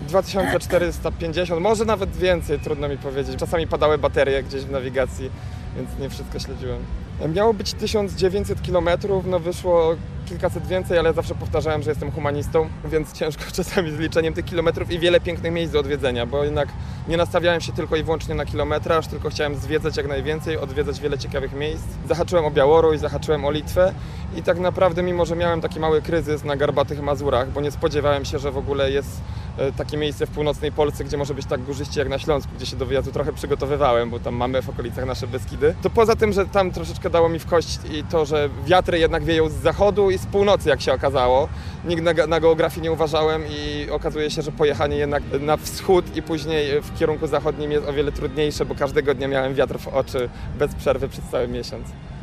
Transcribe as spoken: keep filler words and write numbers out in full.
dwa tysiące czterysta pięćdziesiąt, może nawet więcej, trudno mi powiedzieć. Czasami padały baterie gdzieś w nawigacji, więc nie wszystko śledziłem. Miało być tysiąc dziewięćset kilometrów, no wyszło kilkaset więcej, ale zawsze powtarzałem, że jestem humanistą, więc ciężko czasami z liczeniem tych kilometrów i wiele pięknych miejsc do odwiedzenia, bo jednak nie nastawiałem się tylko i wyłącznie na kilometraż, tylko chciałem zwiedzać jak najwięcej, odwiedzać wiele ciekawych miejsc. Zahaczyłem o Białoruś, zahaczyłem o Litwę i tak naprawdę, mimo że miałem taki mały kryzys na Garbatych Mazurach, bo nie spodziewałem się, że w ogóle jest takie miejsce w północnej Polsce, gdzie może być tak górzyście jak na Śląsku, gdzie się do wyjazdu trochę przygotowywałem, bo tam mamy w okolicach nasze Beskidy. To poza tym, że tam troszeczkę dało mi w kość i to, że wiatry jednak wieją z zachodu i z północy, jak się okazało. Nigdy na, na geografii nie uważałem i okazuje się, że pojechanie jednak na wschód i później w kierunku zachodnim jest o wiele trudniejsze, bo każdego dnia miałem wiatr w oczy bez przerwy przez cały miesiąc.